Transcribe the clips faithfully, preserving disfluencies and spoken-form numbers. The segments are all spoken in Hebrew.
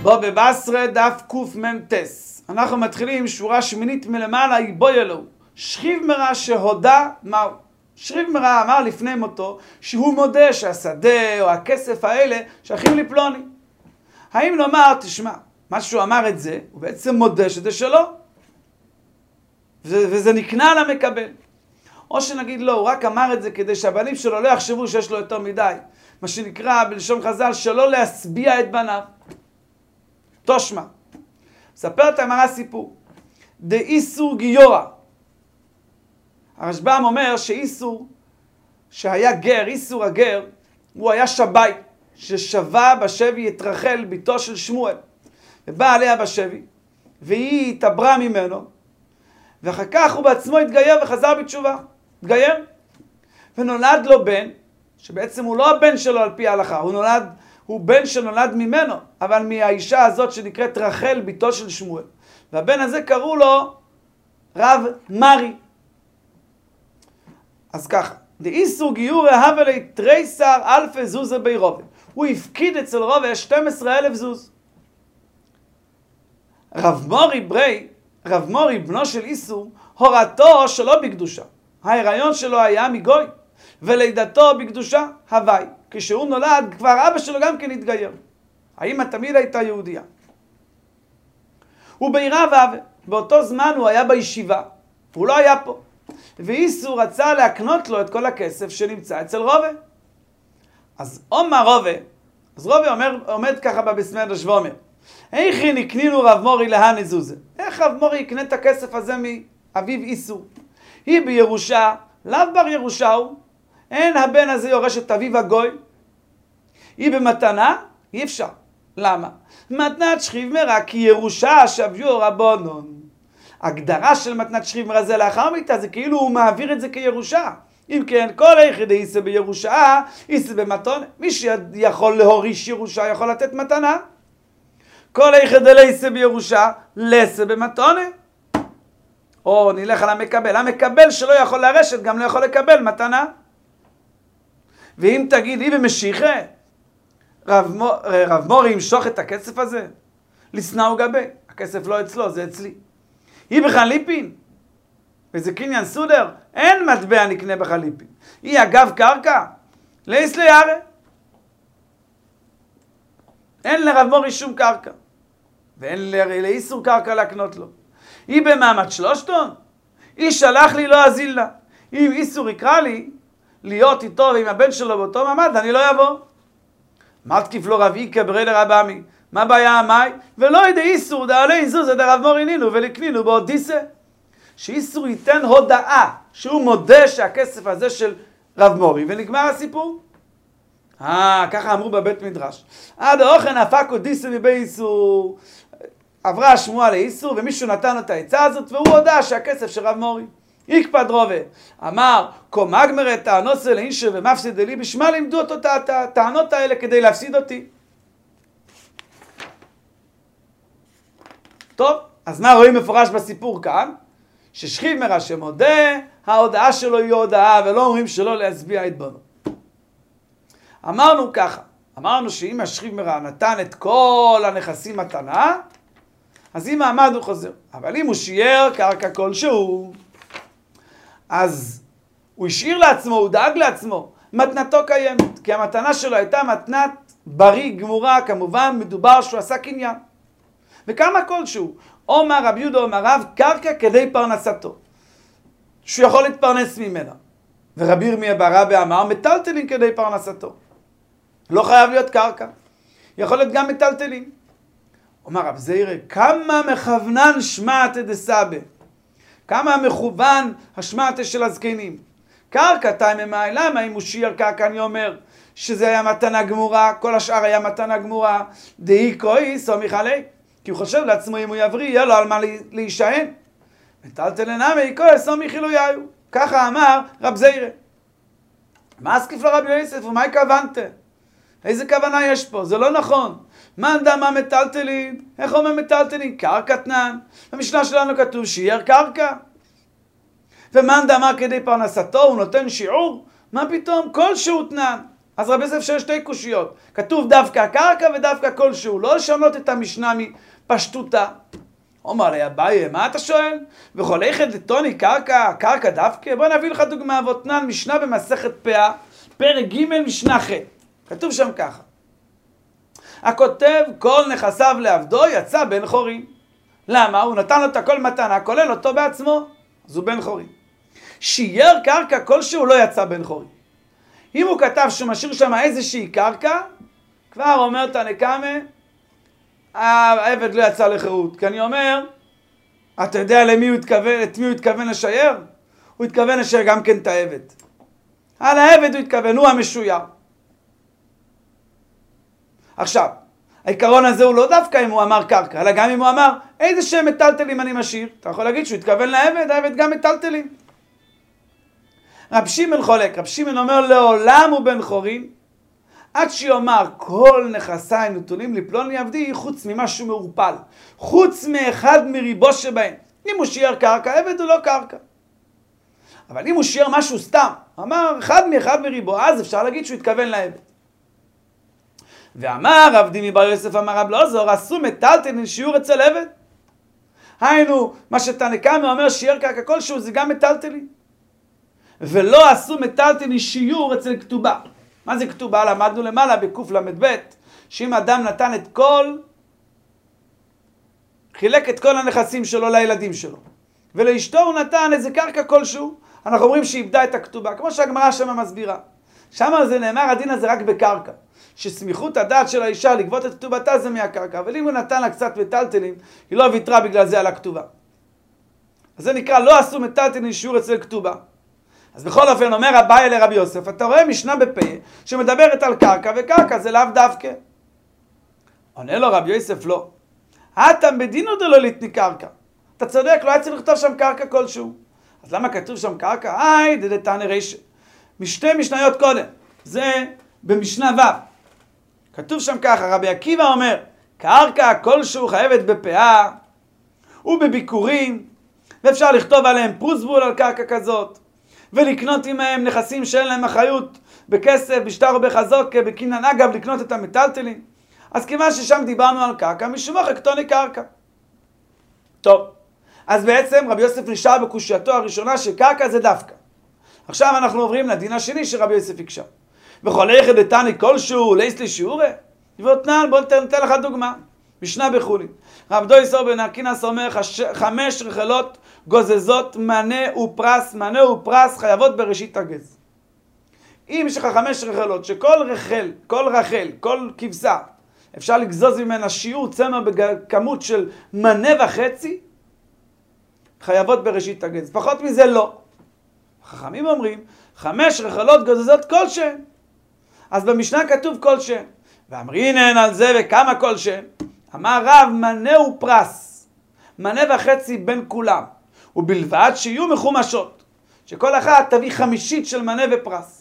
בבא בסרה דף קמ"ס. אנחנו מתחילים שורה שמינית מלמעלה, יבוי אלוהו. שכיב מרע שהודה מהו? שכיב מרע אמר לפני מותו שהוא מודה שהשדה או הכסף האלה שייכים לפלוני. האם לומר, תשמע, מה שהוא אמר את זה, הוא בעצם מודה שזה שלו, וזה נקנה למקבל. או שנגיד לא, הוא רק אמר את זה כדי שהבנים שלו לא יחשבו שיש לו יותר מדי. מה שנקרא בלשון חז"ל, שלא להשביע את בניו. תושמע. ספר את הגמרא סיפור. דאיסור גיורא. הרשב"ם אומר שאיסור, שהיה גר, איסור הגר, הוא היה שבי, ששבה בשבי את רחל, ביתו של שמואל. ובאה עליה בשבי, והיא התעברה ממנו, ואחר כך הוא בעצמו התגייר וחזר בתשובה. התגייר. ונולד לו בן, שבעצם הוא לא הבן שלו על פי ההלכה, הוא נולד, הוא בן שנולד ממנו, אבל מהאישה הזאת שנקראת רחל, ביתו של שמואל. והבן הזה קראו לו רב מרי. אז ככה, דאיסור גיורא הווה ליה תריסר אלפי זוזי בי רובה. הוא הפקיד אצל רובה שנים עשר אלף זוז. רב מורי ברי, רב מורי בנו של איסור, הורתו שלא בקדושה. ההיריון שלו היה מגוי, ולידתו בקדושה הווי. כשהוא נולד, כבר אבא שלו גם כן התגייר. האמא תמיד הייתה יהודייה. הוא בעירה והווה. באותו זמן הוא היה בישיבה. הוא לא היה פה. ואיסור רצה להקנות לו את כל הכסף שנמצא אצל רובה. אז אומר רובה, אז רובה אומר, עומד ככה בבסמר דשבומר. איך נקנינו רב מורי להני זוזה? איך רב מורי יקנה את הכסף הזה מאביו איסור? היא בירושה, לאו בר ירושהו, אין הבן הזה יורש את אביו הגוי. היא במתנה, אי אפשר. למה? מתנת שכיב מרע, כי ירושה שוויו רבונון. הגדרה של מתנת שכיב מרע זה לאחר מיתה, זה כאילו הוא מעביר את זה כירושה. אם כן, כל היחיד יישא בירושה, יישא במתונה. מי שיכול להוריש ירושה יכול לתת מתנה. כל היחיד יישא בירושה, לסא במתונה. או נלך על המקבל. המקבל שלא יכול לרשת, גם לא יכול לקבל מתנה. ואם תגיד, היא במשיחה, רב, מור, רב מורי ימשוך את הכסף הזה, לסנאו גבי. הכסף לא אצלו, זה אצלי. היא בחליפין, וזה קניין סודר, אין מטבע נקנה בחליפין. היא אגב קרקע, לאיס ליארה. אין לרב מורי שום קרקע, ואין לאיסור קרקע להקנות לו. היא במעמד שלושתון, היא שלח לי לא אזיל לה. אם איסור יקרא לי להיות איתו ועם הבן שלו באותו מעמד, אני לא אבוא. מתקיף לו רב איקה ברי לרבמי, מה בעיה המאי? ולא ידע איסור דעלי זוז עד הרב מורי נינו ולקנינו באודיסה. שאיסור ייתן הודעה שהוא מודה שהכסף הזה של רב מורי, ונגמר הסיפור. אה, ככה אמרו בבית מדרש. עד האוכן הפק אודיסה מבי איסור. עברה השמועה לאיסור, ומישהו נתן את העצה הזאת, והוא הודע שהכסף של רב מורי. יקפד רובה, אמר, קום אגמר את טענוסה לאינשה ומפסיד לי, בשמה לימדו אותו את הטענות האלה כדי להפסיד אותי. טוב, אז מה רואים מפורש בסיפור כאן? ששכיב מרע שמודה, ההודעה שלו היא הודעה, ולא אומרים שלא להשביע את בנו. אמרנו ככה, אמרנו שאם השכיב מרע נתן את כל הנכסים מתנה, אז אם מעמד הוא חוזר. אבל אם הוא שיער קרקע כלשהו, אז הוא השאיר לעצמו, הוא דאג לעצמו, מתנתו קיימת, כי המתנה שלו הייתה מתנת בריא גמורה, כמובן מדובר שהוא עשה קניין. וכמה כלשהו, אומר רב יהודה אומר רב, קרקע כדי פרנסתו, שהוא יכול להתפרנס ממנה. ורבי ירמיה בר אבא אמר, מטלטלין כדי פרנסתו. לא חייב להיות קרקע, יכול להיות גם מטלטלין. אומר רב זיירה, כמה מכוונן שמעתא דסבא, כמה מכוון השמעתא של הזקנים. קרקע תימא, למה אם הוא שיער קרקע אני אומר שזה היה מתנה גמורה, כל השאר היה מתנה גמורה, דהי כהי סומך עלי, כי הוא חושב לעצמו אם הוא יבריא, יהיה לו על מה להישען. מטלטלין נמי כהי סומך אלוהיו. ככה אמר רב זיירה. מה הסקיף לרבי יוסף ומה הכוונת? איזה כוונה יש פה? זה לא נכון. מאן דאמר מטלטלין, איך אומר מטלטלין? קרקע תנן. במשנה שלנו כתוב שיער קרקע. ומאן דאמר כדי פרנסתו, הוא נותן שיעור. מה פתאום? כל שהוא תנן. אז רבי יוסף שואל שתי קושיות. כתוב דווקא קרקע ודווקא כלשהו. לא לשנות את המשנה מפשטותה. אומר לי, אביי, מה אתה שואל? וכל איכד לטוני קרקע, קרקע דווקא? בוא נביא לך דוגמה אבותנן, משנה במסכת פאה, פרק ג' משנה ח'. כתוב שם ככה. הכותב כל נכסיו לעבדו יצא בן חורים. למה? הוא נתן לו את הכל מתנה, כולל אותו בעצמו. אז הוא בן חורים. שייר קרקע כלשהו לא יצא בן חורים. אם הוא כתב שהוא משאיר שם איזושהי קרקע, כבר אומר תנקמה, העבד לא יצא לחירות. כי אני אומר, אתה יודע למי הוא התכוון, את מי הוא התכוון לשייר? הוא התכוון לשייר גם כן את העבד. על העבד הוא התכוון, הוא המשויר. עכשיו, העיקרון הזה הוא לא דווקא אם הוא אמר קרקע, אלא גם אם הוא אמר, איזה שהם מטלטלים אני משאיר. אתה יכול להגיד שהוא התכוון לעבד, העבד גם מטלטלים. רב שמעון חולק, רב שמעון אומר לעולם הוא בן חורים, עד שיאמר כל נכסיי נתונים לפלוני עבדי, חוץ ממשהו מעורפל, חוץ מאחד מריבו שבהם. אם הוא שיער קרקע, עבד הוא לא קרקע. אבל אם הוא שיער משהו סתם, אמר אחד מאחד מריבו, אז אפשר להגיד שהוא התכוון לעבד. ואמר רב דימי בר יוסף אמר רב אלעזר, עשו מטלטלין שיעור אצל עבד. היינו, מה שתנקמה אומר שיער קרקע כלשהו זה גם מטלטלין. ולא עשו מטלטלין שיעור אצל כתובה. מה זה כתובה? למדנו למעלה בקוף למד ב' שאם אדם נתן את כל, חילק את כל הנכסים שלו לילדים שלו, ולאשתו הוא נתן איזה קרקע כלשהו, אנחנו אומרים שאיבדה את הכתובה, כמו שהגמרא שם מסבירה. שם זה נאמר, הדין הזה רק בקרקע, שסמיכות הדעת של האישה לגבות את כתובתה זה מהקרקע, אבל אם הוא נתן לה קצת מטלטלין, היא לא ויתרה בגלל זה על הכתובה. אז זה נקרא, לא עשו מטלטלין שיעור אצל כתובה. אז בכל אופן אומר אביי לרבי יוסף, אתה רואה משנה בפה שמדברת על קרקע, וקרקע זה לאו דווקא. עונה לו רבי יוסף לא. אתם בדינו דלא ליתני קרקע. אתה צודק, לא היה צריך לכתוב שם קרקע כלשהו. אז למה כתוב שם קרקע? איי, דדתנא רישא. משתי משניות קודם. זה במשנה ו'. כתוב שם ככה, רבי עקיבא אומר, קרקע כלשהו חייבת בפאה ובביקורים, ואפשר לכתוב עליהם פרוסבול על קרקע כזאת. ולקנות עמהם נכסים שאין להם אחריות בכסף, בשטר או בחזוק, בקינן אגב, לקנות את המטלטלים. אז כיוון ששם דיברנו על קרקע, משמוך אקטוני קרקע. טוב, אז בעצם רבי יוסף נשאר בקושייתו הראשונה שקרקע זה דווקא. עכשיו אנחנו עוברים לדין השני שרבי יוסף יקשה. וכל איכא דתני כלשהו לייס לי שיעורי? ואותנן, בוא ניתן לך דוגמה. משנה בחולין. רב דויסור בן ארקינס אומר חמש רחלות גוזזות מנה ופרס, מנה ופרס חייבות בראשית הגז. אם יש לך חמש רחלות שכל רחל, כל רחל, כל כבשה, אפשר לגזוז ממנה שיעור צמר בכמות של מנה וחצי, חייבות בראשית הגז. פחות מזה לא. חכמים אומרים, חמש רחלות גוזזות כלשהן. אז במשנה כתוב כלשהן. ואמרינן על זה וכמה כלשהן. אמר רב מנה ופרס, מנה וחצי בין כולם, ובלבד שיהיו מחומשות, שכל אחת תביא חמישית של מנה ופרס.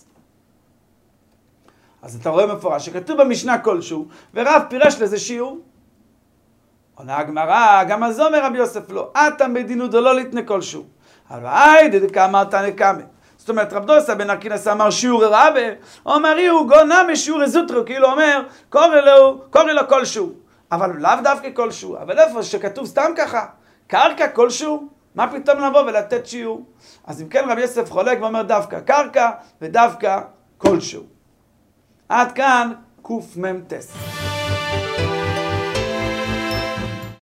אז אתה רואה מפורש שכתוב במשנה כלשהו, ורב פירש לזה שיעור. עונה הגמרא, גם אז אומר רבי יוסף לא, אתם בדינו דלא ליתני כלשהו. אבל היי דדקה אמרת נקמה. זאת אומרת, רב דוסה בן ארקינס אמר שיעור רבה, אומר יהוא גונה משיעור זוטרו, כאילו אומר, קורא לו, קורא לו כלשהו. אבל לאו דווקא כלשהו. אבל איפה שכתוב סתם ככה, קרקע כלשהו, מה פתאום לבוא ולתת שיעור? אז אם כן רבי יוסף חולק ואומר דווקא קרקע ודווקא כלשהו. עד כאן קוף מם טס.